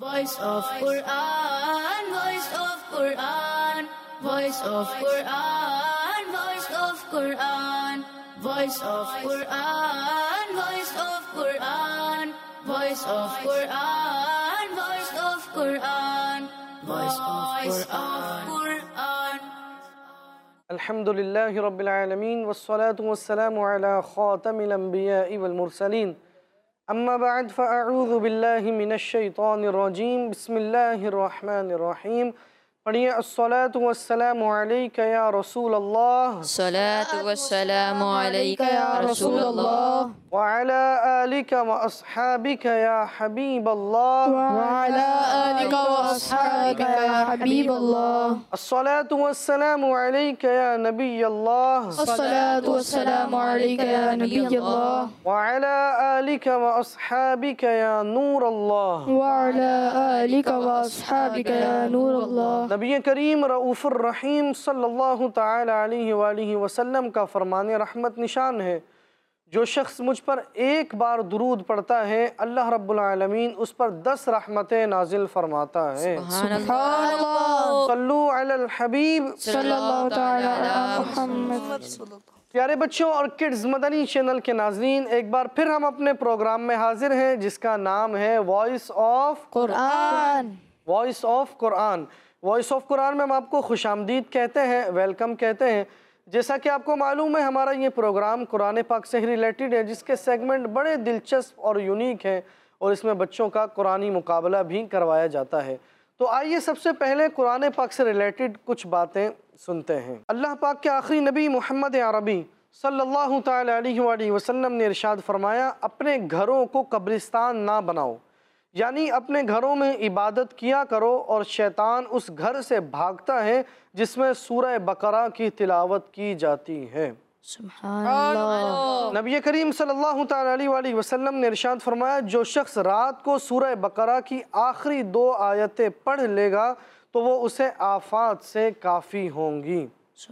Voice of Quran, Voice of Quran, Voice of Quran, Voice of Quran, Voice of Quran, Voice of Quran, Voice of Quran, Voice of Quran, Voice of Quran. الحمدللہ رب العالمین والصلاة والسلام علی خاتم الانبیاء والمرسلین اما بعد فاعوذ باللہ من الشیطان الرجیم بسم اللہ الرحمن الرحیم پڑھیے الصلاة والسلام علیک یا رسول اللہ الصلاة والسلام علیک یا رسول اللہ وعلی آلک واصحابک یا حبیب اللہ وعلی آلک واصحابک یا حبیب اللہ الصلاة والسلام علیک یا نبی اللہ الصلاة والسلام علیک یا نبی اللہ وعلی آلک واصحابک یا نور اللہ وعلی آلک واصحابک یا نور اللہ نبی کریم رؤوف الرحیم صلی اللہ تعالی علیہ وآلہ وسلم کا فرمان رحمت نشان ہے، جو شخص مجھ پر ایک بار درود پڑھتا ہے اللہ رب العالمین اس پر 10 رحمتیں نازل فرماتا ہے۔ سبحان اللہ صلو علی الحبیب صلی اللہ تعالی علی محمد۔ پیارے بچوں اور کڈز مدنی چینل کے ناظرین، ایک بار پھر ہم اپنے پروگرام میں حاضر ہیں جس کا نام ہے وائس آف قرآن۔ وائس آف قرآن۔ وائس آف قرآن میں ہم آپ کو خوش آمدید کہتے ہیں، ویلکم کہتے ہیں۔ جیسا کہ آپ کو معلوم ہے ہمارا یہ پروگرام قرآن پاک سے ہی ریلیٹڈ ہے، جس کے سیگمنٹ بڑے دلچسپ اور یونیک ہیں اور اس میں بچوں کا قرآنی مقابلہ بھی کروایا جاتا ہے۔ تو آئیے سب سے پہلے قرآن پاک سے ریلیٹڈ کچھ باتیں سنتے ہیں۔ اللہ پاک کے آخری نبی محمد عربی صلی اللہ تعالی علیہ وآلہ وسلم نے ارشاد فرمایا، اپنے گھروں کو قبرستان نہ بناؤ، یعنی اپنے گھروں میں عبادت کیا کرو، اور شیطان اس گھر سے بھاگتا ہے جس میں سورہ بقرہ کی تلاوت کی جاتی ہے۔ سبحان اللہ۔ نبی کریم صلی اللہ تعالی علیہ وآلہ وسلم نے ارشاد فرمایا، جو شخص رات کو سورہ بقرہ کی آخری 2 آیتیں پڑھ لے گا تو وہ اسے آفات سے کافی ہوں گی۔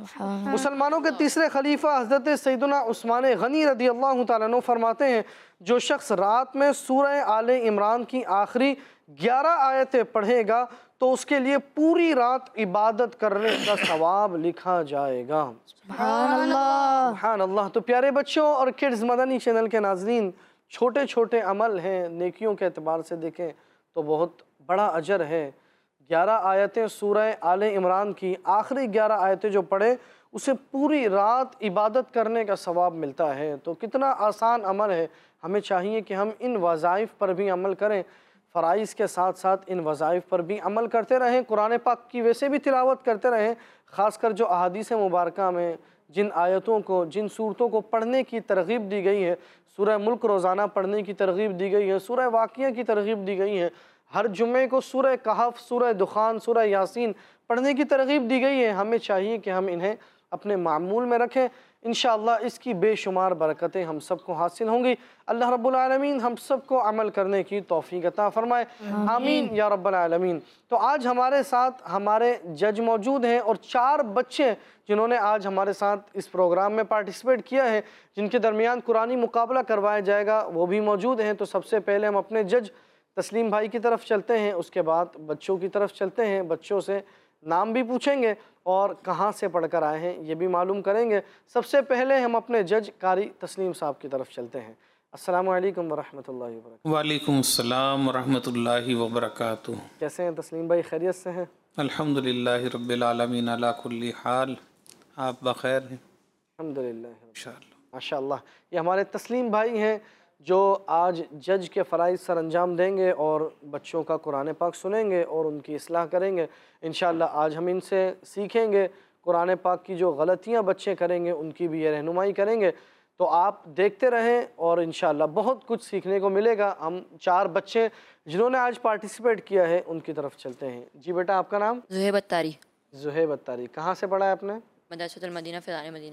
مسلمانوں کے تیسرے خلیفہ حضرت سیدنا عثمان غنی رضی اللہ تعالیٰ عنہ فرماتے ہیں، جو شخص رات میں سورہ آل عمران کی آخری 11 آیتیں پڑھے گا تو اس کے لیے پوری رات عبادت کرنے کا ثواب لکھا جائے گا۔ سبحان اللہ۔ سبحان اللہ۔ تو پیارے بچوں اور کڈز مدنی چینل کے ناظرین، چھوٹے چھوٹے عمل ہیں، نیکیوں کے اعتبار سے دیکھیں تو بہت بڑا اجر ہے۔ 11 آیتیں سورہ آل عمران کی آخری 11 آیتیں جو پڑھے اسے پوری رات عبادت کرنے کا ثواب ملتا ہے۔ تو کتنا آسان عمل ہے، ہمیں چاہیے کہ ہم ان وظائف پر بھی عمل کریں، فرائض کے ساتھ ساتھ ان وظائف پر بھی عمل کرتے رہیں، قرآن پاک کی ویسے بھی تلاوت کرتے رہیں، خاص کر جو احادیث مبارکہ میں جن آیتوں کو، جن صورتوں کو پڑھنے کی ترغیب دی گئی ہے، سورہ ملک روزانہ پڑھنے کی ترغیب دی گئی ہے، سورہ واقعہ کی ترغیب دی گئی ہے، ہر جمعے کو سورہ کہف، سورہ دخان، سورہ یاسین پڑھنے کی ترغیب دی گئی ہے، ہمیں چاہیے کہ ہم انہیں اپنے معمول میں رکھیں، انشاءاللہ اس کی بے شمار برکتیں ہم سب کو حاصل ہوں گی۔ اللہ رب العالمین ہم سب کو عمل کرنے کی توفیق عطا فرمائے، آمین یا رب العالمین۔ تو آج ہمارے ساتھ ہمارے جج موجود ہیں اور 4 بچے جنہوں نے آج ہمارے ساتھ اس پروگرام میں پارٹیسپیٹ کیا ہے، جن کے درمیان قرآنی مقابلہ کروایا جائے گا، وہ بھی موجود ہیں۔ تو سب سے پہلے ہم اپنے جج تسلیم بھائی کی طرف چلتے ہیں، اس کے بعد بچوں کی طرف چلتے ہیں، بچوں سے نام بھی پوچھیں گے اور کہاں سے پڑھ کر آئے ہیں یہ بھی معلوم کریں گے۔ سب سے پہلے ہم اپنے جج قاری تسلیم صاحب کی طرف چلتے ہیں۔ السلام علیکم ورحمۃ اللہ وبرکاتہ۔ وعلیکم السلام ورحمۃ اللہ وبرکاتہ۔ کیسے ہیں تسلیم بھائی، خیریت سے ہیں؟ الحمدللہ رب العالمین علی کل حال، آپ بخیر ہیں؟ الحمدللہ انشاءاللہ۔ ماشاءاللہ۔ یہ ہمارے تسلیم بھائی ہیں جو آج جج کے فرائض سر انجام دیں گے اور بچوں کا قرآن پاک سنیں گے اور ان کی اصلاح کریں گے۔ انشاءاللہ آج ہم ان سے سیکھیں گے، قرآن پاک کی جو غلطیاں بچے کریں گے ان کی بھی یہ رہنمائی کریں گے۔ تو آپ دیکھتے رہیں اور انشاءاللہ بہت کچھ سیکھنے کو ملے گا۔ ہم 4 بچے جنہوں نے آج پارٹیسپیٹ کیا ہے ان کی طرف چلتے ہیں۔ جی بیٹا، آپ کا نام؟ زہیب اتاری۔ زہیب اتاری۔ کہاں سے پڑھا ہے آپ نے؟ مدرسۃ المدینہ، فیضان مدینہ۔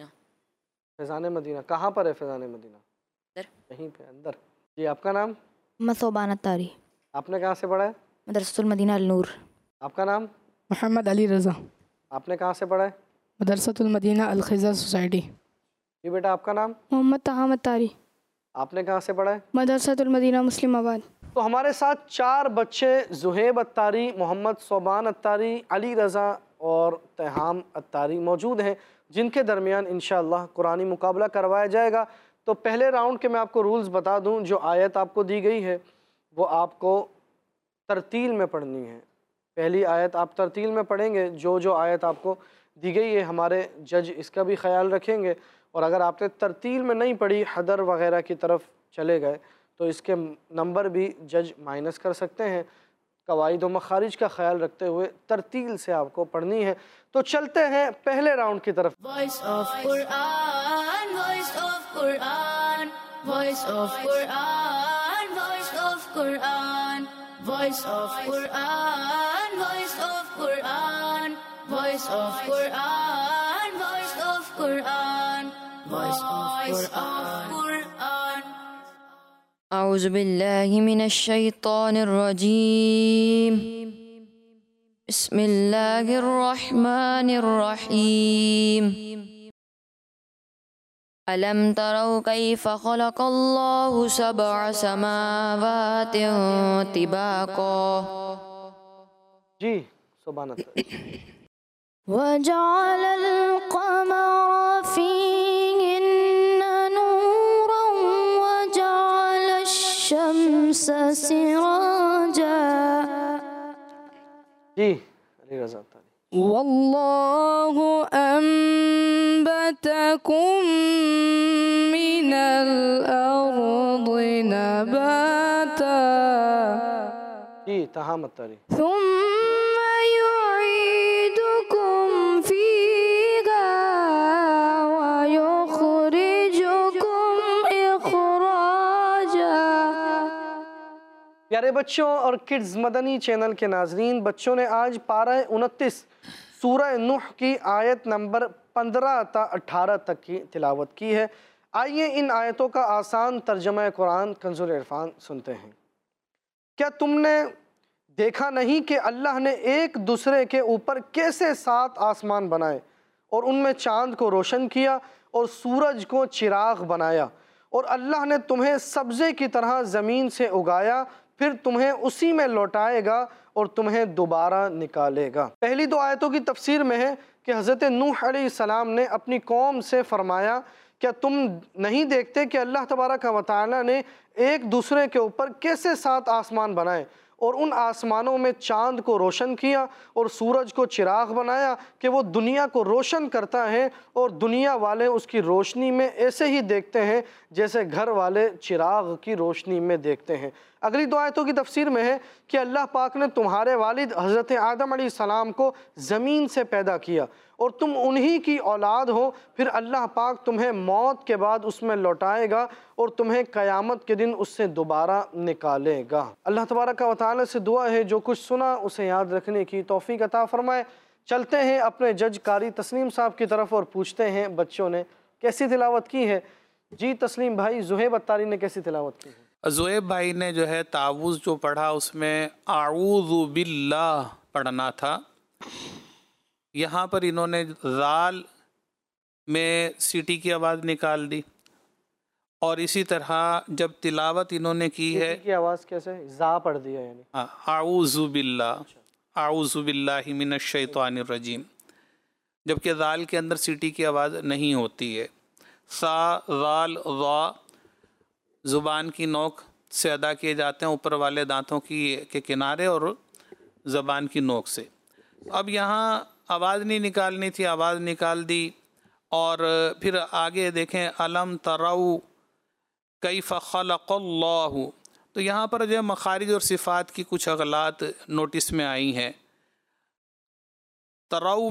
فیضان مدینہ کہاں پر ہے؟ فیضان مدینہ کہیں پہ اندر۔ جی آپ کا نام؟ صوبان اتاری۔ آپ نے کہاں سے پڑھا ہے؟ مدرسۃ المدینہ النور۔ آپ کا نام؟ محمد علی رضا۔ آپ نے کہاں سے پڑھا ہے؟ مدرسۃ المدینہ الخضر سوسائٹی۔ جی بیٹا، آپ کا نام؟ محمد طہام اتاری۔ آپ نے کہاں سے پڑھا ہے؟ مدرسۃ المدینہ مسلم آباد۔ تو ہمارے ساتھ 4 بچے زہیب اتاری، محمد صوبان اتاری، علی رضا اور تہام اتاری موجود ہیں، جن کے درمیان انشاءاللہ قرآنی مقابلہ کروایا جائے گا۔ تو پہلے راؤنڈ کے میں آپ کو رولز بتا دوں، جو آیت آپ کو دی گئی ہے وہ آپ کو ترتیل میں پڑھنی ہے۔ پہلی آیت آپ ترتیل میں پڑھیں گے، جو آیت آپ کو دی گئی ہے ہمارے جج اس کا بھی خیال رکھیں گے، اور اگر آپ نے ترتیل میں نہیں پڑھی، حدر وغیرہ کی طرف چلے گئے تو اس کے نمبر بھی جج مائنس کر سکتے ہیں۔ قواعد و مخارج کا خیال رکھتے ہوئے ترتیل سے آپ کو پڑھنی ہے۔ تو چلتے ہیں پہلے راؤنڈ کی طرف۔ Voice of Quran, voice of Quran, voice of Quran, voice of Quran, voice of Quran, voice of Quran, voice of Quran, voice of Quran, voice of Quran. أعوذ بالله من الشيطان الرجيم. بسم الله الرحمن الرحيم. ألم تروا كيف خلق الله 7 سماوات طباقا. جی سبحان اللہ۔ وجعل القمر فيهن نورا وجعل الشمس سراجا جی علی رضا تعالی۔ والله أنبتكم من الأرض نباتا جی تہام اتاری۔ ثم يعيدكم فيها ويخرجكم إخراجا۔ پیارے بچوں اور کڈز مدنی چینل کے ناظرین، بچوں نے آج پارہ 29 سورہ نوح کی آیت نمبر 15 تا 18 تک کی تلاوت کی ہے۔ آئیے ان آیتوں کا آسان ترجمہ قرآن کنز العرفان سنتے ہیں۔ کیا تم نے دیکھا نہیں کہ اللہ نے ایک دوسرے کے اوپر کیسے 7 آسمان بنائے اور ان میں چاند کو روشن کیا اور سورج کو چراغ بنایا، اور اللہ نے تمہیں سبزے کی طرح زمین سے اگایا، پھر تمہیں اسی میں لوٹائے گا اور تمہیں دوبارہ نکالے گا۔ پہلی 2 آیتوں کی تفسیر میں ہے کہ حضرت نوح علیہ السلام نے اپنی قوم سے فرمایا، کیا تم نہیں دیکھتے کہ اللہ تبارک و تعالی نے ایک دوسرے کے اوپر کیسے 7 آسمان بنائے اور ان آسمانوں میں چاند کو روشن کیا اور سورج کو چراغ بنایا کہ وہ دنیا کو روشن کرتا ہے، اور دنیا والے اس کی روشنی میں ایسے ہی دیکھتے ہیں جیسے گھر والے چراغ کی روشنی میں دیکھتے ہیں۔ اگلی 2 آیتوں کی تفسیر میں ہے کہ اللہ پاک نے تمہارے والد حضرت آدم علیہ السلام کو زمین سے پیدا کیا اور تم انہی کی اولاد ہو، پھر اللہ پاک تمہیں موت کے بعد اس میں لوٹائے گا اور تمہیں قیامت کے دن اس سے دوبارہ نکالے گا۔ اللہ تبارک و تعالی سے دعا ہے جو کچھ سنا اسے یاد رکھنے کی توفیق عطا فرمائے۔ چلتے ہیں اپنے جج قاری تسلیم صاحب کی طرف اور پوچھتے ہیں بچوں نے کیسی تلاوت کی ہے۔ جی تسلیم بھائی، زہیب اتاری نے کیسی تلاوت کی ہے؟ زہیب بھائی نے جو ہے تعوذ جو پڑھا اس میں اعوذ باللہ پڑھنا تھا، یہاں پر انہوں نے ذال میں سیٹی کی آواز نکال دی، اور اسی طرح جب تلاوت انہوں نے کی ہے کی آواز کیسے زا پڑھ دیا، یعنی اعوذ باللہ، اعوذ باللہ من الشیطان الرجیم، جبکہ ذال کے اندر سیٹی کی آواز نہیں ہوتی ہے۔ سا ذال ضا زبان کی نوک سے ادا کیے جاتے ہیں، اوپر والے دانتوں کے کنارے اور زبان کی نوک سے۔ اب یہاں آواز نہیں نکالنی تھی، آواز نکال دی، اور پھر آگے دیکھیں الم تروا کیف خلق اللہ، تو یہاں پر جو مخارج اور صفات کی کچھ اغلاط نوٹس میں آئی ہیں۔ ترو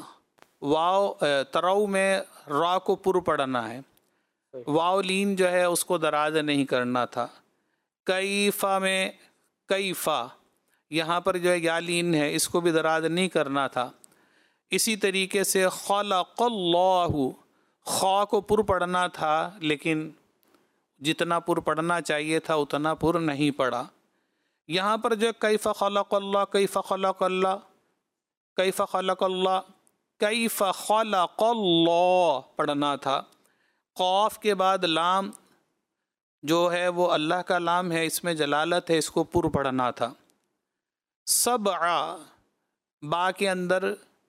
میں را کو پر پڑھنا ہے، واو لین جو ہے اس کو دراز نہیں کرنا تھا۔ کیفا میں کیفا، یہاں پر جو ہے یا لین ہے اس کو بھی دراز نہیں کرنا تھا۔ اسی طریقے سے خلق اللہ، خا کو پر پڑھنا تھا لیکن جتنا پر پڑھنا چاہیے تھا اتنا پر نہیں پڑھا۔ یہاں پر جو کیف خلق اللہ، کیف خلق اللہ، کیف خلق اللہ، کیف خلق اللہ پڑھنا تھا۔ قاف کے بعد لام جو ہے وہ اللہ کا نام ہے، اس میں جلالت ہے، اس کو پر پڑھنا تھا۔ سبع، با کے اندر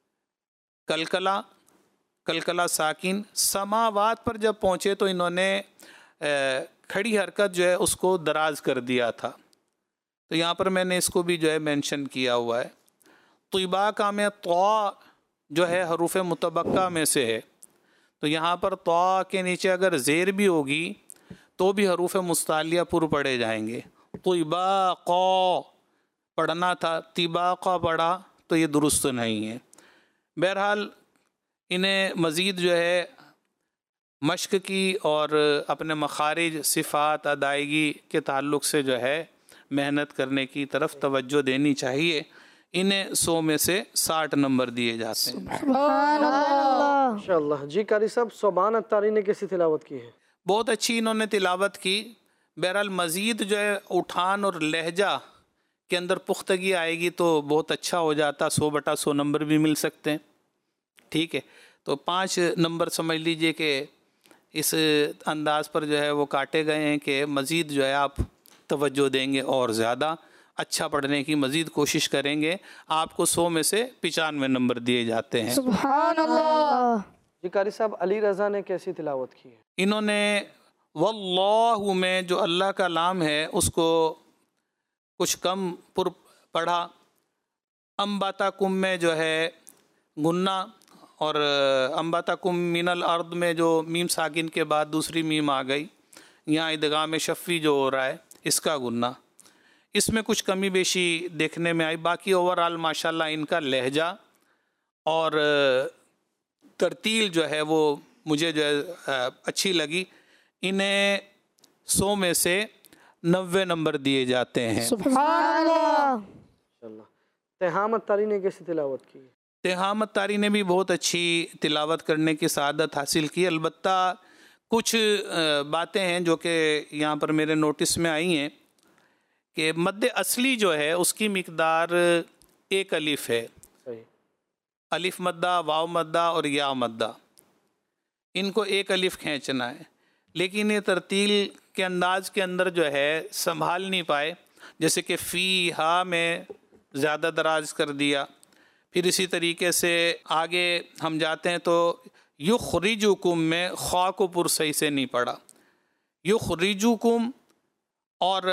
کلکلا ساکن، سماوات پر جب پہنچے تو انہوں نے کھڑی حرکت جو ہے اس کو دراز کر دیا تھا، تو یہاں پر میں نے اس کو بھی جو ہے مینشن کیا ہوا ہے۔ طیباکہ میں طا جو ہے حروف متبقع میں سے ہے، تو یہاں پر طا کے نیچے اگر زیر بھی ہوگی تو بھی حروف مستعلیہ پر پڑھے جائیں گے۔ طیباقا پڑھنا تھا، طیباقا پڑھا تو یہ درست نہیں ہے۔ بہرحال انہیں مزید جو ہے مشق کی اور اپنے مخارج، صفات، ادائیگی کے تعلق سے جو ہے محنت کرنے کی طرف توجہ دینی چاہیے۔ انہیں 100 میں سے 60 نمبر دیے جاتے ہیں۔ سبحان اللہ۔ ماشاءاللہ۔ جی قاری صاحب، سبحان الطاری نے کیسی تلاوت کی ہے؟ بہت اچھی انہوں نے تلاوت کی۔ بہرحال مزید جو ہے اٹھان اور لہجہ کے اندر پختگی آئے گی تو بہت اچھا ہو جاتا، 100/100 نمبر بھی مل سکتے ہیں۔ ٹھیک ہے، تو 5 نمبر سمجھ لیجئے کہ اس انداز پر جو ہے وہ کاٹے گئے ہیں کہ مزید جو ہے آپ توجہ دیں گے اور زیادہ اچھا پڑھنے کی مزید کوشش کریں گے، آپ کو 100 میں سے 95 نمبر دیے جاتے ہیں۔ سبحان اللہ۔ جی قاری صاحب، علی رضا نے کیسی تلاوت کی ہے؟ انہوں نے واللہ میں جو اللہ کا نام ہے اس کو کچھ کم پر پڑھا۔ انبتکم میں جو ہے گنہ، اور انبتکم من الارض میں جو میم ساکن کے بعد دوسری میم آ گئی، یہاں ادغام شفی جو ہو رہا ہے اس کا گنہ، اس میں کچھ کمی بیشی دیکھنے میں آئی۔ باقی اوورآل ماشاءاللہ ان کا لہجہ اور ترتیل جو ہے وہ مجھے جو ہے اچھی لگی۔ انہیں 100 میں سے 90 نمبر دیے جاتے ہیں۔ سبحان اللہ۔ ماشاءاللہ۔ تہام الطاری نے کیسی تلاوت کی ہے؟ تہام الطاری نے بھی بہت اچھی تلاوت کرنے کی سعادت حاصل کی، البتہ کچھ باتیں ہیں جو کہ یہاں پر میرے نوٹس میں آئی ہیں کہ مد اصلی جو ہے اس کی مقدار 1 الف ہے، صحیح۔ الف مدہ، واو مدہ اور یا مدہ، ان کو 1 الف کھینچنا ہے، لیکن یہ ترتیل کے انداز کے اندر جو ہے سنبھال نہیں پائے، جیسے کہ فی ہا میں زیادہ دراز کر دیا۔ پھر اسی طریقے سے آگے ہم جاتے ہیں تو یخرجکم میں خوا کو پر صحیح سے نہیں پڑھا، یخرجکم، اور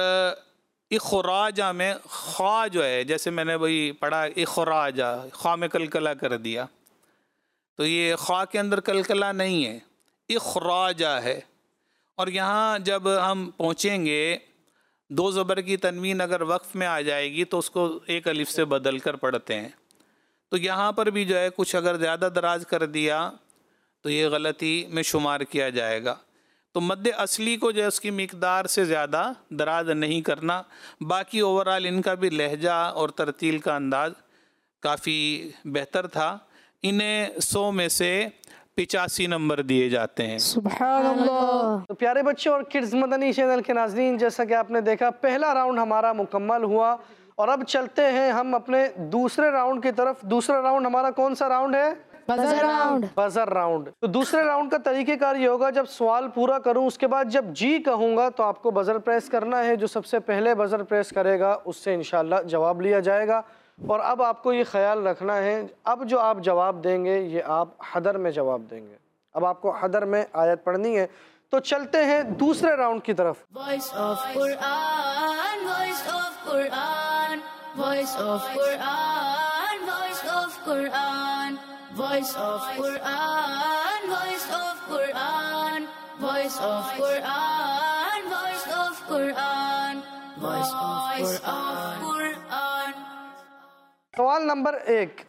اخراجہ میں خوا جو ہے جیسے میں نے وہی پڑھا اخراجہ، خوا میں کلکلا کر دیا، تو یہ خوا کے اندر کلکلا نہیں ہے، اخراجہ ہے۔ اور یہاں جب ہم پہنچیں گے 2 زبر کی تنوین اگر وقف میں آ جائے گی تو اس کو 1 الف سے بدل کر پڑھتے ہیں، تو یہاں پر بھی جو ہے کچھ اگر زیادہ دراز کر دیا تو یہ غلطی میں شمار کیا جائے گا۔ تو مد اصلی کو جو ہے اس کی مقدار سے زیادہ دراز نہیں کرنا۔ باقی اوورآل ان کا بھی لہجہ اور ترتیل کا انداز کافی بہتر تھا۔ انہیں 100 میں سے 85 نمبر دیے جاتے ہیں۔ سبحان اللہ۔ تو پیارے بچوں اور کڈز مدنی چینل کے ناظرین، جیسا کہ آپ نے دیکھا پہلا راؤنڈ ہمارا مکمل ہوا، اور اب چلتے ہیں ہم اپنے دوسرے راؤنڈ کی طرف۔ دوسرا راؤنڈ ہمارا کون سا راؤنڈ ہے؟ Buzzer round. Buzzer round. تو دوسرے راؤنڈ کا طریقہ کار یہ ہوگا، جب سوال پورا کروں اس کے بعد جب جی کہوں گا تو آپ کو بزر پریس کرنا ہے، جو سب سے پہلے بزر پریس کرے گا اس سے انشاءاللہ جواب لیا جائے گا۔ اور اب آپ کو یہ خیال رکھنا ہے، اب جو آپ جواب دیں گے یہ آپ حدر میں جواب دیں گے۔ اب آپ کو حدر میں آیت پڑھنی ہے، تو چلتے ہیں دوسرے راؤنڈ کی طرف۔ Voice of Quran, voice of Quran, voice of Quran, voice of Quran, voice of Quran, voice of Quran, voice of Quran, voice of Quran, voice of Quran. سوال نمبر 1،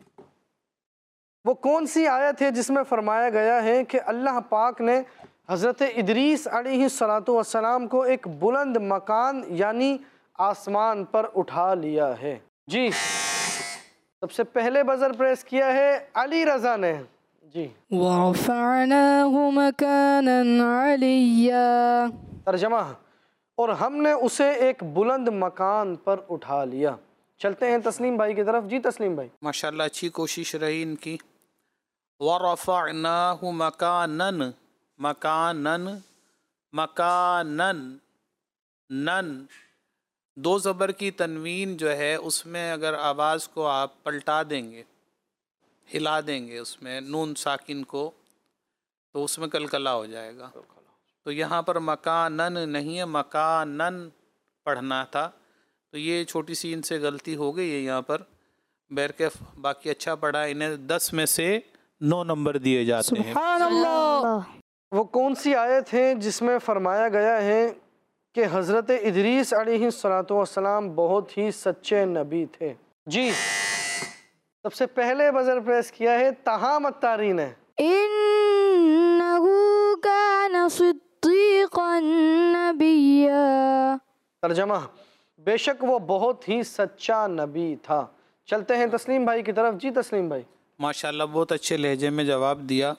وہ کون سی آیت ہے جس میں فرمایا گیا ہے کہ اللہ پاک نے حضرت ادریس علیہ السلام کو ایک بلند مکان یعنی آسمان پر اٹھا لیا ہے؟ جی، سب سے پہلے بزر پریس کیا ہے علی رضا نے۔ جی، وَرَفَعْنَاهُ مَكَانًا عَلِيًّا۔ ترجمہ، اور ہم نے اسے ایک بلند مکان پر اٹھا لیا۔ چلتے ہیں تسلیم بھائی کی طرف۔ جی تسلیم بھائی۔ ماشاءاللہ اچھی کوشش رہی ان کی۔ وَرَفَعْنَاهُ مَكَانًا، مکانن مکانن، نن دو زبر کی تنوین جو ہے اس میں اگر آواز کو آپ پلٹا دیں گے، ہلا دیں گے اس میں نون ساکن کو، تو اس میں کلکلا ہو جائے گا. تو یہاں پر مکانن نہیں ہے، مکانن پڑھنا تھا. تو یہ چھوٹی سی ان سے غلطی ہو گئی ہے یہاں پر. بیرکیف باقی اچھا پڑھا. انہیں 10 میں سے 9 نمبر دیے جاتے ہیں. سبحان اللہ. وہ کون سی آیت ہے جس میں فرمایا گیا ہے کہ حضرت ادریس علیہ السلام بہت ہی سچے نبی تھے؟ جی سب سے پہلے بزر پریس کیا ہے تہام التاری نے. إنه كان صديقا نبيا. ترجمہ بے شک وہ بہت ہی سچا نبی تھا. چلتے ہیں تسلیم بھائی کی طرف. جی تسلیم بھائی. ماشاءاللہ بہت اچھے لہجے میں جواب دیا.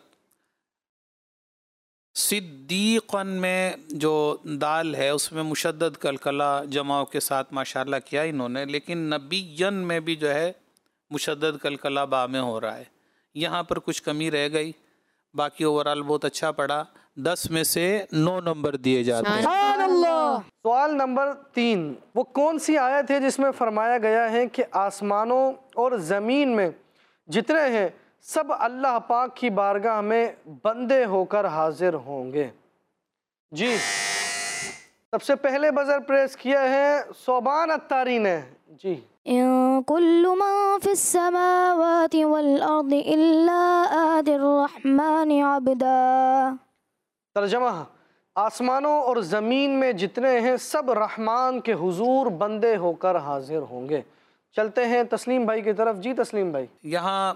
صدیقن میں جو دال ہے اس میں مشدد کلکلا جماؤں کے ساتھ ماشاءاللہ کیا انہوں نے، لیکن نبیین میں بھی جو ہے مشدد کلکلا با میں ہو رہا ہے. یہاں پر کچھ کمی رہ گئی. باقی اوورال بہت اچھا پڑھا. 10 میں سے 9 نمبر دیے جاتے ہیں. سبحان اللہ. سوال نمبر 3. وہ کون سی آیت ہے جس میں فرمایا گیا ہے کہ آسمانوں اور زمین میں جتنے ہیں سب اللہ پاک کی بارگاہ میں بندے ہو کر حاضر ہوں گے؟ جی سب سے پہلے بزر پریس کیا ہے صوبان التاری نے. جی إن كل من في السماوات والأرض إلا آتي الرحمن عبدا. ترجمہ آسمانوں اور زمین میں جتنے ہیں سب رحمان کے حضور بندے ہو کر حاضر ہوں گے. چلتے ہیں تسلیم بھائی کی طرف. جی تسلیم بھائی. یہاں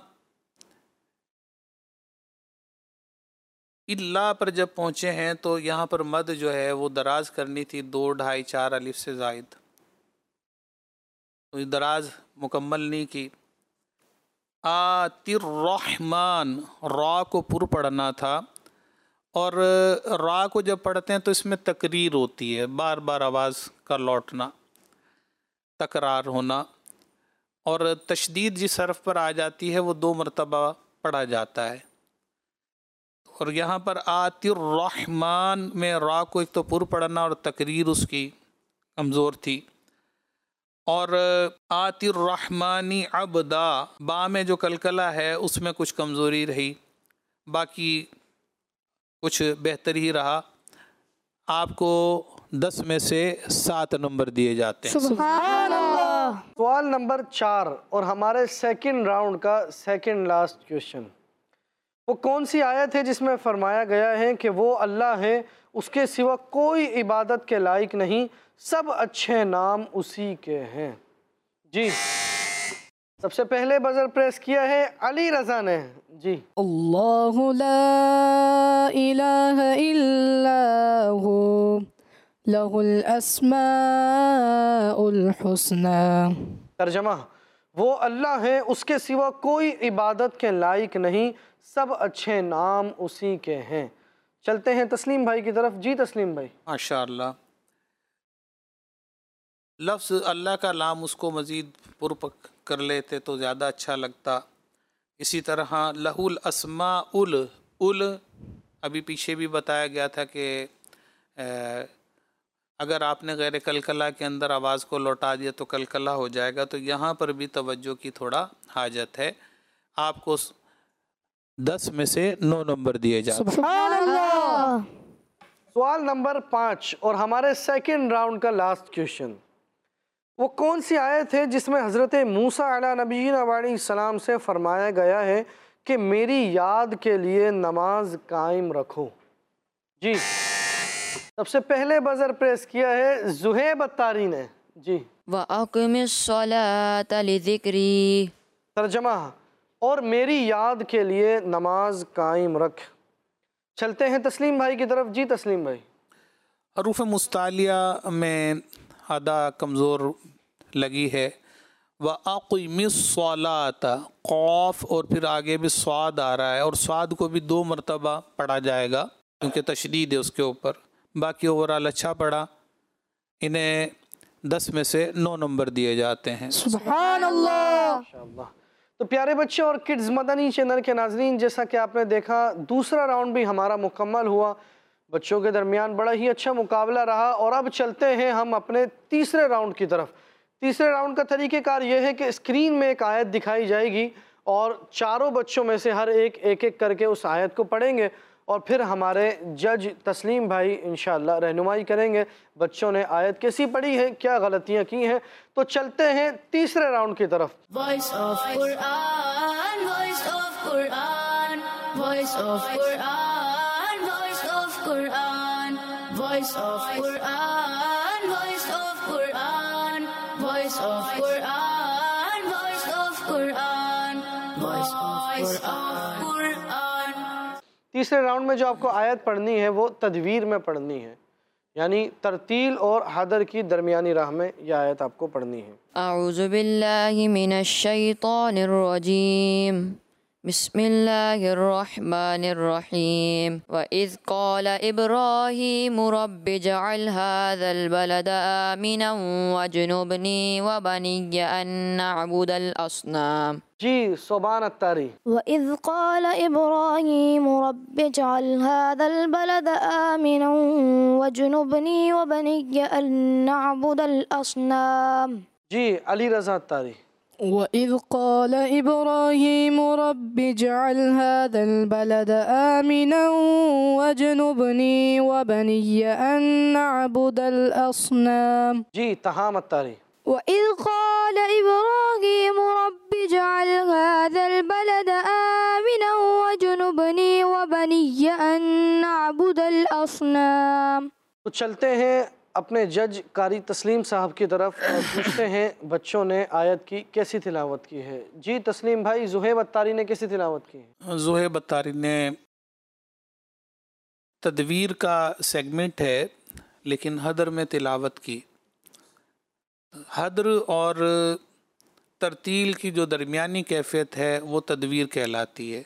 اللہ پر جب پہنچے ہیں تو یہاں پر مد جو ہے وہ دراز کرنی تھی 2 2.5 4 الف سے زائد، تو دراز مکمل نہیں کی. آتی الرحمن را کو پر پڑھنا تھا، اور را کو جب پڑھتے ہیں تو اس میں تکریر ہوتی ہے، بار بار آواز کا لوٹنا، تکرار ہونا، اور تشدید جس حرف پر آ جاتی ہے وہ 2 مرتبہ پڑھا جاتا ہے. اور یہاں پر آتی الرحمن میں را کو ایک تو پر پڑھنا اور تکریر اس کی کمزور تھی، اور آتی الرحمانی عبدا با میں جو کلکلا ہے اس میں کچھ کمزوری رہی، باقی کچھ بہتر ہی رہا. آپ کو 10 میں سے 7 نمبر دیے جاتے ہیں. سبحان اللہ. سوال نمبر 4 اور ہمارے سیکنڈ راؤنڈ کا سیکنڈ لاسٹ کویشچن. وہ کون سی آیت ہے جس میں فرمایا گیا ہے کہ وہ اللہ ہے، اس کے سوا کوئی عبادت کے لائق نہیں، سب اچھے نام اسی کے ہیں؟ جی سب سے پہلے بزر پریس کیا ہے علی رضا نے. جی اللہ لا الہ الا ہو لہ الاسماء الحسنى. ترجمہ وہ اللہ ہے، اس کے سوا کوئی عبادت کے لائق نہیں، سب اچھے نام اسی کے ہیں. چلتے ہیں تسلیم بھائی کی طرف. جی تسلیم بھائی. ماشاءاللہ لفظ اللہ کا نام اس کو مزید پر کر لیتے تو زیادہ اچھا لگتا. اسی طرح لہ الاسماء ابھی پیچھے بھی بتایا گیا تھا کہ اگر آپ نے غیر کلکلا کے اندر آواز کو لوٹا دیا تو کلکلا ہو جائے گا. تو یہاں پر بھی توجہ کی تھوڑا حاجت ہے. آپ کو 10 میں سے 9 نمبر دیے جاتے ہیں. سبحان اللہ. سوال نمبر 5 اور ہمارے سیکنڈ راؤنڈ کا لاسٹ کویشچن. وہ کون سی آیت ہے جس میں حضرت موسیٰ علیہ نبینا علیہ السلام سے فرمایا گیا ہے کہ میری یاد کے لیے نماز قائم رکھو؟ جی سب سے پہلے بزر پریس کیا ہے زہیب التاری نے. جی وَأَقِمِ الصَّلَاةَ لِذِكْرِي. ترجمہ اور میری یاد کے لیے نماز قائم رکھ. چلتے ہیں تسلیم بھائی کی طرف. جی تسلیم بھائی. حروف مستعلیہ میں ادا کمزور لگی ہے. وَأَقِمِ الصَّلَاةَ قوف اور پھر آگے بھی صاد آ رہا ہے، اور صاد کو بھی 2 مرتبہ پڑھا جائے گا کیونکہ تشدید ہے اس کے اوپر. باقی اوورال اچھا پڑھا. انہیں 10 میں سے 9 نمبر دیے جاتے ہیں. سبحان اللہ. ماشاءاللہ. تو پیارے بچے اور کڈز مدنی چینل کے ناظرین، جیسا کہ آپ نے دیکھا دوسرا راؤنڈ بھی ہمارا مکمل ہوا. بچوں کے درمیان بڑا ہی اچھا مقابلہ رہا، اور اب چلتے ہیں ہم اپنے تیسرے راؤنڈ کی طرف۔ تیسرے راؤنڈ کا طریقہ کار یہ ہے کہ اسکرین میں ایک آیت دکھائی جائے گی اور چاروں بچوں میں سے ہر ایک ایک کر کے اس آیت کو پڑھیں گے، اور پھر ہمارے جج تسلیم بھائی انشاءاللہ رہنمائی کریں گے بچوں نے آیت کیسی پڑھی ہے، کیا غلطیاں کی ہیں۔ تو چلتے ہیں تیسرے راؤنڈ کی طرف۔ Voice of Quran, voice of Quran, voice of Quran, voice of Quran, voice of Quran, voice of Quran, voice of Quran, voice of Quran, voice of Quran. تیسرے راؤنڈ میں جو آپ کو آیت پڑھنی ہے وہ تدویر میں پڑھنی ہے، یعنی ترتیل اور حدر کی درمیانی راہ میں یہ آیت آپ کو پڑھنی ہے۔ اعوذ باللہ من الشیطان الرجیم، بسم اللہ الرحمن الرحیم۔ وَإِذْ قَالَ إِبْرَاهِيمُ رَبِّ اجْعَلْ هَذَا الْبَلَدَ آمِنًا وَاجْنُبْنِي وَبَنِيَّ أَن نَّعْبُدَ الْأَصْنَامَ۔ جی صوبان الطاری۔ وَإِذْ قَالَ إِبْرَاهِيمُ رَبِّ اجْعَلْ هَذَا الْبَلَدَ آمِنًا وَاجْنُبْنِي وَبَنِيَّ أَن نَّعْبُدَ الْأَصْنَامَ۔ جی علی رضا الطاری۔ وَإِذْ قَالَ إِبْرَاهِيمُ رَبِّ اجْعَلْ هَذَا الْبَلَدَ آمِنًا وَاجْنُبْنِي وَبَنِيَّ أَن نَّعْبُدَ الْأَصْنَامَ۔ جی تہام الطاری۔ وَإِذْ قَالَ إِبْرَاهِيمُ رَبِّ اجْعَلْ هَذَا الْبَلَدَ آمِنًا وَاجْنُبْنِي وَبَنِيَّ أَن نَّعْبُدَ الْأَصْنَامَ۔ تو چلتے ہیں اپنے جج قاری تسلیم صاحب کی طرف اور پوچھتے ہیں بچوں نے آیت کی کیسی تلاوت کی ہے۔ جی تسلیم بھائی، زہیب الطاری نے کیسی تلاوت کی ہے؟ زہیب الطاری نے تدویر کا سیگمنٹ ہے لیکن حدر میں تلاوت کی۔ حدر اور ترتیل کی جو درمیانی کیفیت ہے وہ تدویر کہلاتی ہے۔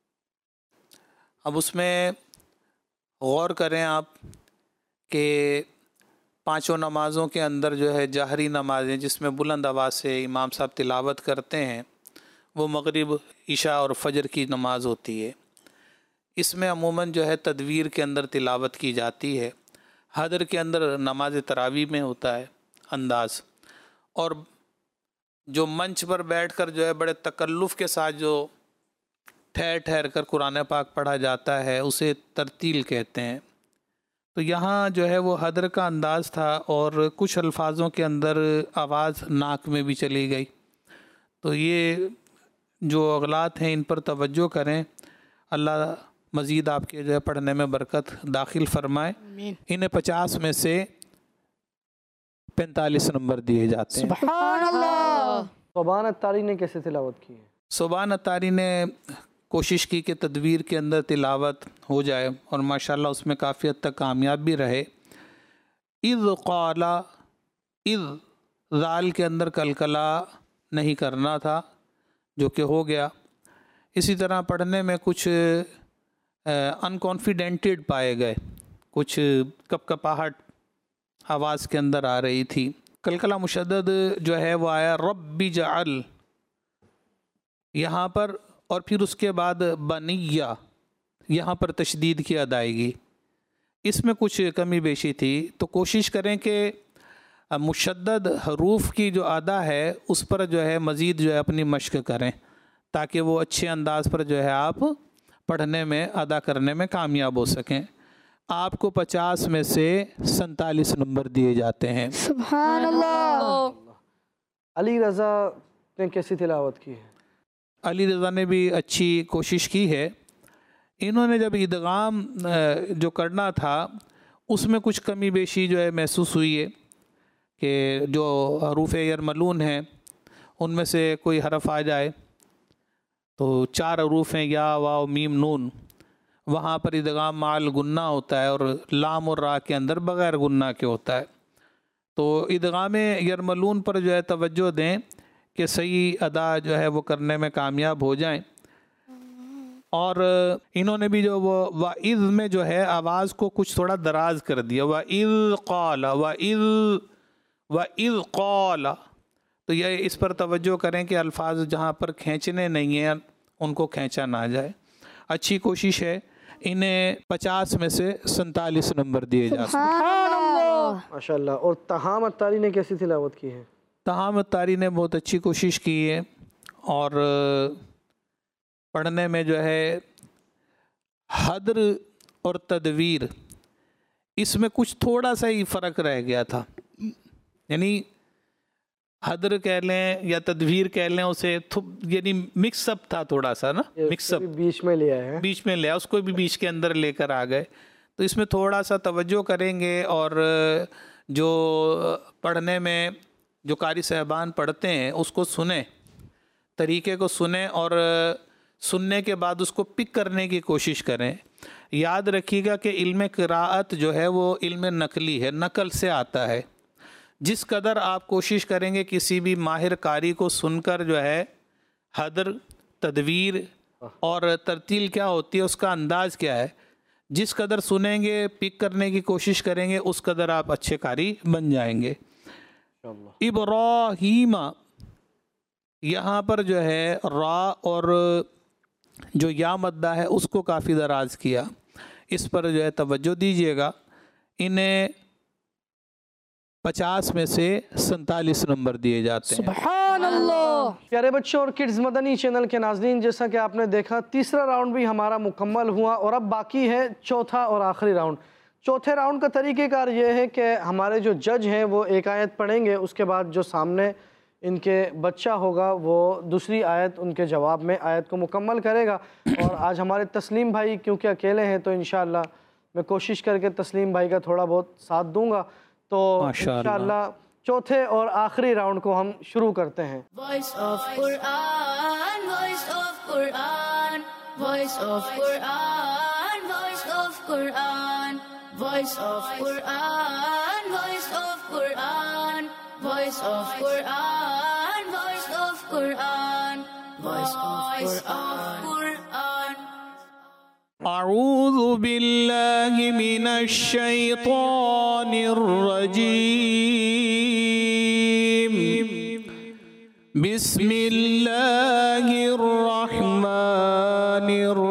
اب اس میں غور کریں آپ کہ پانچوں نمازوں کے اندر جو ہے جہری نمازیں جس میں بلند آواز سے امام صاحب تلاوت کرتے ہیں وہ مغرب، عشاء اور فجر کی نماز ہوتی ہے۔ اس میں عموماً جو ہے تدویر کے اندر تلاوت کی جاتی ہے۔ حدر کے اندر نماز تراویح میں ہوتا ہے انداز، اور جو منچ پر بیٹھ کر جو ہے بڑے تکلف کے ساتھ جو ٹھہر ٹھہر کر قرآن پاک پڑھا جاتا ہے اسے ترتیل کہتے ہیں۔ تو یہاں جو ہے وہ حدر کا انداز تھا اور کچھ الفاظوں کے اندر آواز ناک میں بھی چلی گئی۔ تو یہ جو اغلاط ہیں ان پر توجہ کریں، اللہ مزید آپ کے جو ہے پڑھنے میں برکت داخل فرمائے۔ انہیں 50 میں سے 45 نمبر دیے جاتے ہیں۔ سبحان اللہ۔ صوبان الطاری نے کیسے تلاوت کی ہے؟ صوبان الطاری نے کوشش کی کہ تدویر کے اندر تلاوت ہو جائے اور ماشاءاللہ اس میں کافی حد تک کامیاب بھی رہے۔ اذ قال، اذ ذال کے اندر کلکلا نہیں کرنا تھا جو کہ ہو گیا۔ اسی طرح پڑھنے میں کچھ انکانفیڈنٹڈ پائے گئے، کچھ کپ کپاہٹ آواز کے اندر آ رہی تھی۔ کلکلا مشدد جو ہے وہ آیا رب جعل یہاں پر، اور پھر اس کے بعد بنیہ یہاں پر تشدید کی ادائیگی، اس میں کچھ کمی بیشی تھی۔ تو کوشش کریں کہ مشدد حروف کی جو ادا ہے اس پر جو ہے مزید جو ہے اپنی مشق کریں تاکہ وہ اچھے انداز پر جو ہے آپ پڑھنے میں ادا کرنے میں کامیاب ہو سکیں۔ آپ کو 50 میں سے 47 نمبر دیے جاتے ہیں۔ سبحان اللہ۔ علی رضا نے کیسی تلاوت کی ہے؟ علی رضا نے بھی اچھی کوشش کی ہے۔ انہوں نے جب ادغام جو کرنا تھا اس میں کچھ کمی بیشی جو ہے محسوس ہوئی ہے کہ جو حروف یرملون ہیں ان میں سے کوئی حرف آ جائے، تو 4 حروف ہیں یا واو میم نون، وہاں پر ادغام مال گنہ ہوتا ہے اور لام اور را کے اندر بغیر گنہ کے ہوتا ہے۔ تو ادغام یرملون پر جو ہے توجہ دیں کہ صحیح ادا جو ہے وہ کرنے میں کامیاب ہو جائیں۔ اور انہوں نے بھی جو وہ وَإِذْ میں جو ہے آواز کو کچھ تھوڑا دراز کر دیا، وَإِذْ قَالَ، وَإِذْ قَالَ، تو یہ اس پر توجہ کریں کہ الفاظ جہاں پر کھینچنے نہیں ہیں ان کو کھینچا نہ جائے۔ اچھی کوشش ہے۔ इन्हें 50 में से 47 नंबर दिए जाते हैं। سبحان اللہ. माशाल्लाह। और तहाम अत्तारी ने कैसी तिलावत की है? तहाम अत्तारी ने बहुत अच्छी कोशिश की है और पढ़ने में जो है हद्र और तदवीर इसमें कुछ थोड़ा सा ही फ़र्क रह गया था, यानी हद्र कह लें या तदवीर कह लें, उसे यानी मिक्सअप था थोड़ा सा ना, मिक्सअप बीच में लिया है, बीच में लिया, उसको भी बीच के अंदर लेकर आ गए। तो इसमें थोड़ा सा तवज्जो करेंगे और जो पढ़ने में जो कारी साहबान पढ़ते हैं उसको सुने, तरीके को सुने और सुनने के बाद उसको पिक करने की कोशिश करें। याद रखिएगा कि इल्म क़िराअत जो है वो इल्म नकली है, नकल से आता है। जिस कदर आप कोशिश करेंगे किसी भी माहिर कारी को सुनकर जो है हद्र, तदवीर और तरतील क्या होती है, उसका अंदाज़ क्या है, जिस कदर सुनेंगे, पिक करने की कोशिश करेंगे, उस कदर आप अच्छे कारी बन जाएंगे। इब्राहीमा, यहाँ पर जो है रा और जो या मद्दा है उसको काफ़ी दराज किया, इस पर जो है तवज्जो दीजिएगा। इन्हें 50 में से 47 नंबर दिए जाते हैं। سبحان اللہ. प्यारे बच्चों और किड्स मदनी चैनल के नाज़रीन, जैसा कि आपने देखा तीसरा राउंड भी हमारा मुकम्मल हुआ और अब बाकी है चौथा और आखिरी राउंड। चौथे राउंड का तरीक़ेकार ये है कि हमारे जो जज हैं वो एक आयत पढ़ेंगे, उसके बाद जो सामने इनके बच्चा होगा वो दूसरी आयत उनके जवाब में आयत को मुकम्मल करेगा। और आज हमारे तस्लीम भाई क्योंकि अकेले हैं तो इंशाअल्लाह मैं कोशिश करके तस्लीम भाई का थोड़ा बहुत साथ दूंगा। तो इंशाअल्लाह चौथे और आखिरी राउंड को हम शुरू करते हैं। Voice of Quran, voice of Quran, voice of Quran, voice of Quran, voice of Quran, voice of Quran, voice of Quran, voice of Quran, voice of Quran. أعوذ بالله من الشيطان الرجيم. بسم الله الرحمن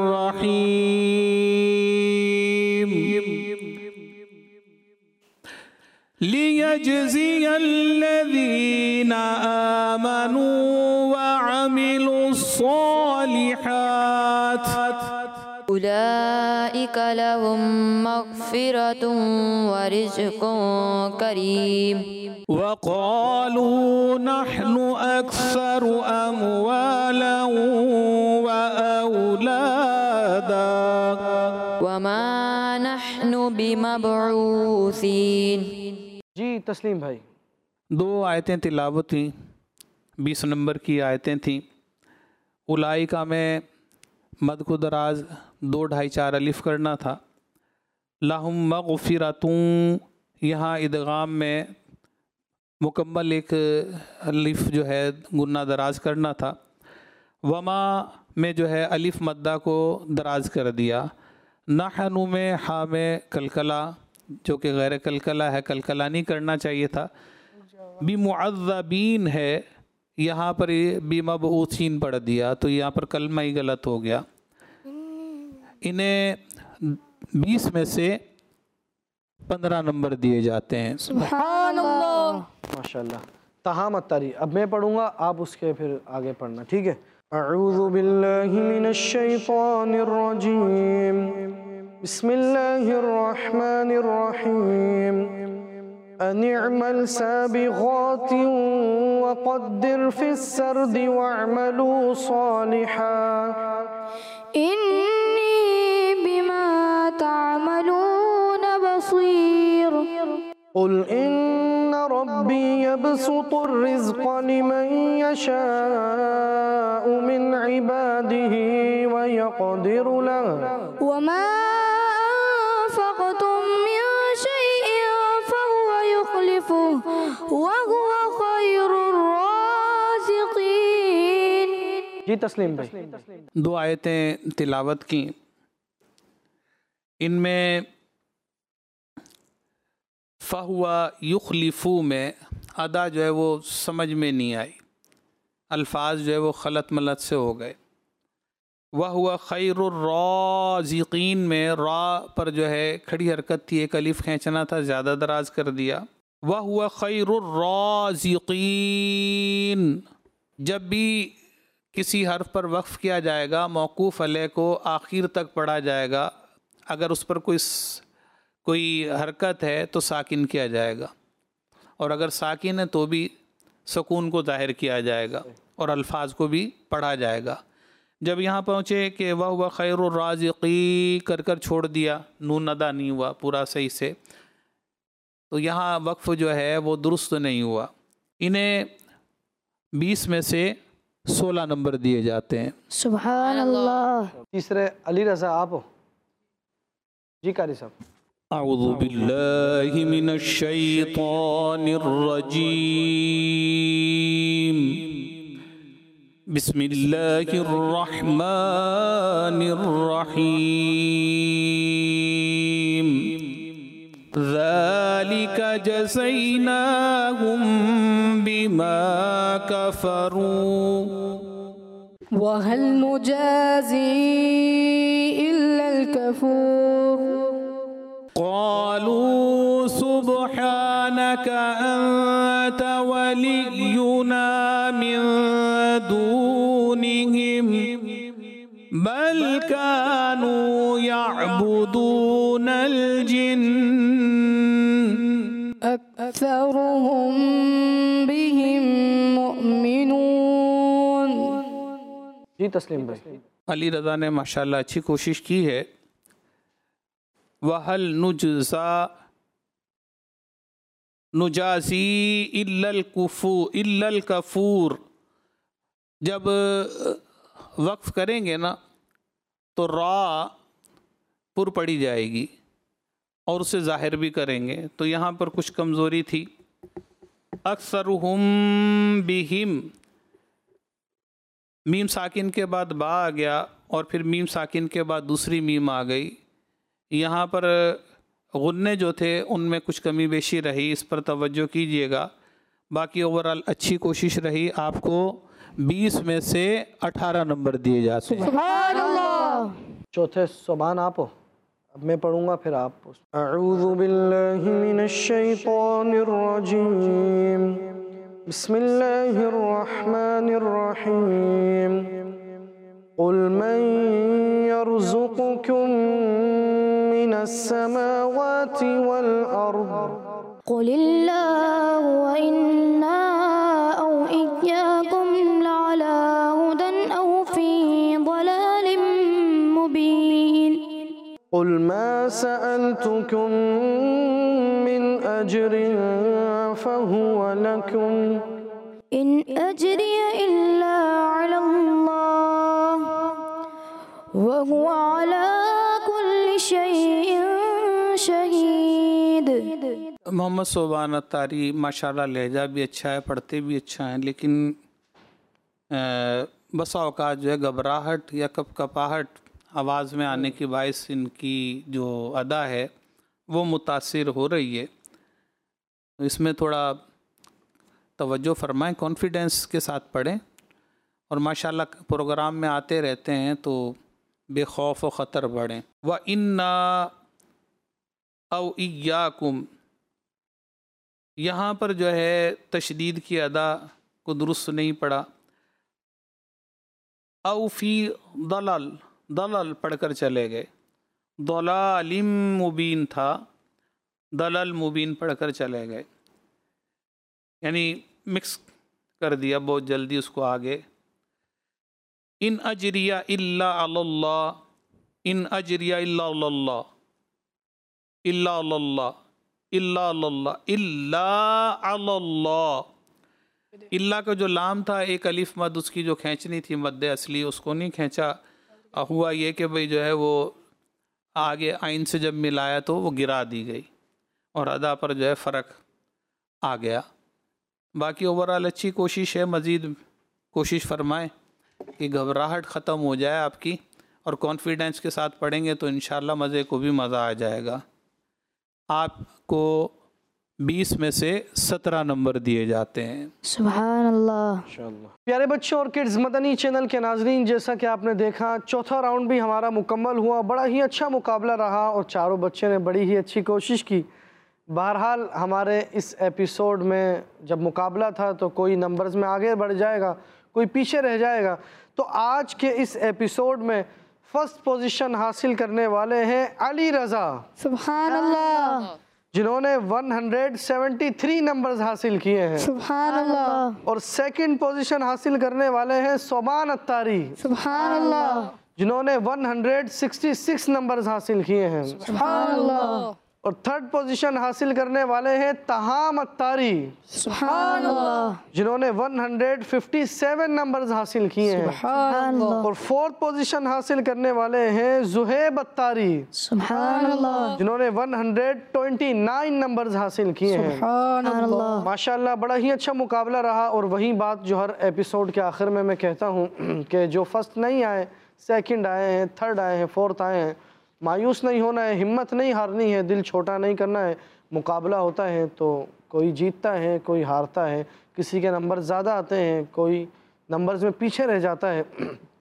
الرحيم. ليجزي الذين آمنوا وعملوا الصالحات أولئك لهم مغفرة ورزق كريم. وقالوا نحن أكثر أموالا وأولادا وما نحن بمبعوثين. जी तस्लीम भाई। 2 आयतें तिलावत हुई, 20 नंबर की आयतें थीं। उलाइका में मद को दराज 2, 2.5, 4 अलिफ करना था। लहुम मग़फ़िरतुन, यहाँ इदगाम में मुकम्मल एक अलिफ जो है गुन्ना दराज करना था। वमा में जो है अलिफ मद्दा को दराज कर दिया। नहनु में हा में कलकला जो कि गैर कलकला है, कलकला नहीं करना चाहिए था। बिमुअज़्ज़बीन है, यहाँ पर बिमबऊसीन पढ़ दिया तो यहाँ पर कलमा ही गलत हो गया। इन्हें 20 में से 15 नंबर दिए जाते हैं। سبحان اللہ. माशाल्लाह। तहाम अत्तारी अब मैं पढ़ूंगा, आप उसके फिर आगे पढ़ना, ठीक है। अऊज़ु बिल्लाहि मिनश शैतानिर रजीम, बिस्मिल्लाहिर रहमानिर रहीम। अनिअमल साबिगातिन वक़द्दिर फिस सर्दि वअमलू सालिहा إني بما تعملون بصير. قل إن ربي يبسط الرزق لمن يشاء من عباده ويقدر له وما أنفقتم من شيء فهو يخلفه وهو خير الرازقين. जी तस्लीम भाई। 2 आयतें तिलावत की, इनमें फ़हुआ युखलिफू में अदा जो है वो समझ में नहीं आई, अल्फाज जो है वो खलत मलत से हो गए। وَهُوَ خَيْرُ الرَّازِقِينَ میں را پر جو ہے کھڑی حرکت تھی، ایک الف کھینچنا تھا، زیادہ دراز کر دیا۔ وَهُوَ خَيْرُ الرَّازِقِينَ جب بھی کسی حرف پر وقف کیا جائے گا موقوف علیہ کو آخر تک پڑھا جائے گا، اگر اس پر کوئی حرکت ہے تو ساکن کیا جائے گا، اور اگر ساکن ہے تو بھی سکون کو ظاہر کیا جائے گا اور الفاظ کو بھی پڑھا جائے گا۔ جب یہاں پہنچے کہ وَهُوَ خَيْرُ الرَّازِقِينَ کر چھوڑ دیا، نون ادا نہیں ہوا پورا صحیح سے، تو یہاں وقف جو ہے وہ درست نہیں ہوا۔ انہیں 20 میں سے 16 نمبر دیے جاتے ہیں۔ سبحان اللہ۔ تیسرے علی رضا آپ ہو جی قاری صاحب۔ اعوذ باللہ من الشیطان الرجیم، بسم اللہ الرحمن الرحیم، ذالک جزیناہم بما کفروا وهل نجازي إلا الكفور قالوا سبحانك أنت ولينا من دونهم بل كانوا يعبدون الجن أكثرهم بهم مؤمنون۔ جی تسلیم بھائی۔ علی رضا نے ماشاءاللہ اچھی کوشش کی ہے۔ وَهَلْ نُجَازِي إِلَّا الْكَفُورَ جب وقف کریں گے نا تو را پر پڑی جائے گی اور اسے ظاہر بھی کریں گے، تو یہاں پر کچھ کمزوری تھی۔ اکثرہم بہم، میم ساکن کے بعد با آ گیا اور پھر میم ساکن کے بعد دوسری میم آ گئی، یہاں پر غنّے جو تھے ان میں کچھ کمی بیشی رہی، اس پر توجہ کیجئے گا۔ باقی اوورال اچھی کوشش رہی، آپ کو 20 میں سے 18 نمبر دیے جاتے ہیں۔ سبحان اللہ۔ چوتھے سبحان آپ ہو، اب میں پڑھوں گا پھر آپ۔ اعوذ باللہ من الشیطان الرجیم، بسم اللہ الرحمن الرحیم، قل من يرزقكم من السماوات والأرض قل الله وإنا أو إياكم لعلى هدى أو في ضلال مبين قل ما سألتكم من أجر فهو لكم إن أجري إلا على الله وهو على كل شيء شهيد۔ محمد صوبان اتاری ماشاءاللہ لہجہ بھی اچھا ہے، پڑھتے بھی اچھا ہیں، لیکن بسا اوقات جو ہے گھبراہٹ یا کپاہٹ آواز میں آنے کی باعث ان کی جو ادا ہے وہ متاثر ہو رہی ہے، اس میں تھوڑا توجہ فرمائیں، کانفیڈنس کے ساتھ پڑھیں، اور ماشاءاللہ پروگرام میں آتے رہتے ہیں تو بے خوف و خطر بڑھیں۔ وَإِنَّا أَوْ إِيَّاكُمْ یہاں پر جو ہے تشدید کی ادا کو درست نہیں پڑھا، او فی ضلال پڑھ کر چلے گئے، ضلال مبین تھا، ضلال مبین پڑھ کر چلے گئے، یعنی مکس کر دیا بہت جلدی اس کو آگے۔ ان اجریہ الا علی اللہ، ان اجریہ الا علی اللہ، الا علی اللہ، الا علی اللہ، الا علی اللہ، اللہ کا جو لام تھا ایک الف مد اس کی جو کھینچنی تھی مد اصلی اس کو نہیں کھینچا، ہوا یہ کہ بھئی جو ہے وہ آگے آئین سے جب ملایا تو وہ گرا دی گئی اور ادا پر جو ہے فرق آ گیا۔ باقی اوورال اچھی کوشش ہے، مزید کوشش فرمائیں کہ گھبراہٹ ختم ہو جائے آپ کی، اور کانفیڈنس کے ساتھ پڑھیں گے تو انشاءاللہ مزے کو بھی مزہ آ جائے گا۔ آپ کو 20 में से 17 नंबर दिए जाते हैं। سبحان اللہ. پیارے بچوں اور کڈز مدنی چینل کے ناظرین، جیسا کہ آپ نے دیکھا چوتھا راؤنڈ بھی ہمارا مکمل ہوا. بڑا ہی اچھا مقابلہ رہا اور چاروں بچے نے بڑی ہی اچھی کوشش کی. بہرحال ہمارے اس ایپیسوڈ میں جب مقابلہ تھا تو کوئی نمبرز میں آگے بڑھ جائے گا، کوئی پیچھے رہ جائے گا. تو آج کے اس ایپیسوڈ میں فرسٹ پوزیشن حاصل کرنے والے ہیں علی رضا، سبحان اللہ. جنہوں نے 173 نمبرز حاصل کیے ہیں. سبحان اللہ. اور سیکنڈ پوزیشن حاصل کرنے والے ہیں صوبان اتاری، سبحان اللہ. جنہوں نے 166 نمبرز حاصل کیے ہیں. سبحان اللہ. اور تھرڈ پوزیشن حاصل کرنے والے ہیں تہام اتاری، سبحان اللہ. جنہوں نے 157 نمبرز حاصل کیے ہیں. سبحان اللہ. اور فورتھ پوزیشن حاصل کرنے والے ہیں زہیب اتاری، سبحان اللہ. جنہوں نے 129 نمبرز حاصل کیے ہیں. سبحان اللہ. ماشاءاللہ بڑا ہی اچھا مقابلہ رہا. اور وہی بات جو ہر ایپیسوڈ کے آخر میں کہتا ہوں کہ جو فرسٹ نہیں آئے، سیکنڈ آئے ہیں، تھرڈ آئے ہیں، فورتھ آئے ہیں، مایوس نہیں ہونا ہے، ہمت نہیں ہارنی ہے، دل چھوٹا نہیں کرنا ہے. مقابلہ ہوتا ہے تو کوئی جیتتا ہے، کوئی ہارتا ہے، کسی کے نمبر زیادہ آتے ہیں، کوئی نمبرز میں پیچھے رہ جاتا ہے.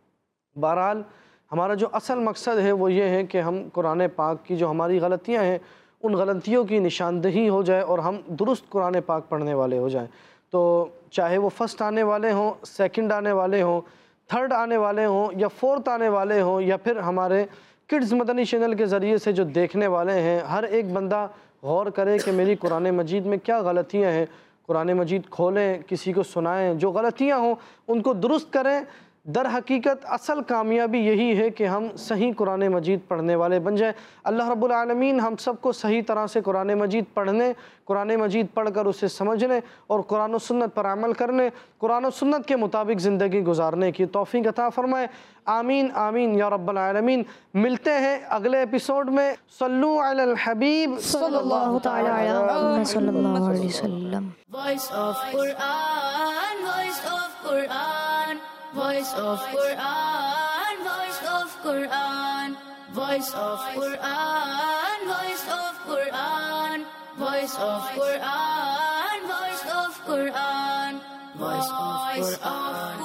بہرحال ہمارا جو اصل مقصد ہے وہ یہ ہے کہ ہم قرآن پاک کی جو ہماری غلطیاں ہیں ان غلطیوں کی نشاندہی ہو جائے اور ہم درست قرآن پاک پڑھنے والے ہو جائیں. تو چاہے وہ فرسٹ آنے والے ہوں، سیکنڈ آنے والے ہوں، تھرڈ آنے والے ہوں یا فورتھ آنے والے ہوں، یا پھر ہمارے کڈز مدنی چینل کے ذریعے سے جو دیکھنے والے ہیں، ہر ایک بندہ غور کرے کہ میری قرآن مجید میں کیا غلطیاں ہیں. قرآن مجید کھولیں، کسی کو سنائیں، جو غلطیاں ہوں ان کو درست کریں. در حقیقت اصل کامیابی یہی ہے کہ ہم صحیح قرآن مجید پڑھنے والے بن جائیں. اللہ رب العالمین ہم سب کو صحیح طرح سے قرآن مجید پڑھنے، قرآن مجید پڑھ کر اسے سمجھنے اور قرآن و سنت پر عمل کرنے، قرآن و سنت کے مطابق زندگی گزارنے کی توفیق عطا فرمائے. آمین آمین یا رب العالمین. ملتے ہیں اگلے ایپیسوڈ میں. صلو علی الحبیب صلی اللہ تعالی علی محمد صلی اللہ علیہ وسلم. Voice of Quran, voice of Quran, voice of Quran, voice of Quran, voice of Quran, voice of Quran, voice of Quran, voice of Quran, voice of Quran.